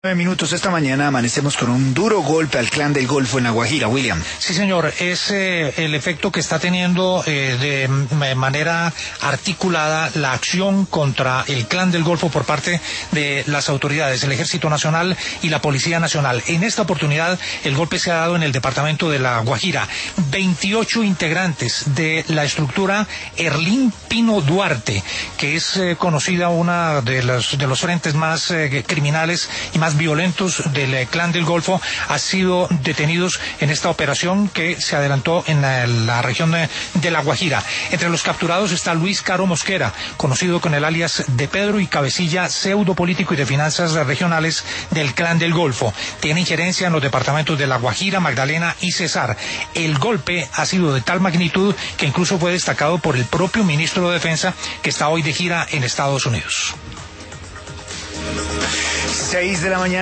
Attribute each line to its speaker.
Speaker 1: Minutos esta mañana amanecemos con un duro golpe al Clan del Golfo en La Guajira, William.
Speaker 2: Sí, señor, es el efecto que está teniendo de manera articulada la acción contra el Clan del Golfo por parte de las autoridades, el Ejército Nacional y la Policía Nacional. En esta oportunidad el golpe se ha dado en el departamento de La Guajira. 28 integrantes de la estructura Erlín Pino Duarte, que es conocida una de los frentes más criminales y más violentos del Clan del Golfo, han sido detenidos en esta operación que se adelantó en la región de La Guajira. Entre los capturados está Luis Caro Mosquera, conocido con el alias de Pedro y cabecilla pseudo político y de finanzas regionales del Clan del Golfo. Tiene injerencia en los departamentos de La Guajira, Magdalena y Cesar. El golpe ha sido de tal magnitud que incluso fue destacado por el propio ministro de Defensa, que está hoy de gira en Estados Unidos.
Speaker 1: 6 de la mañana.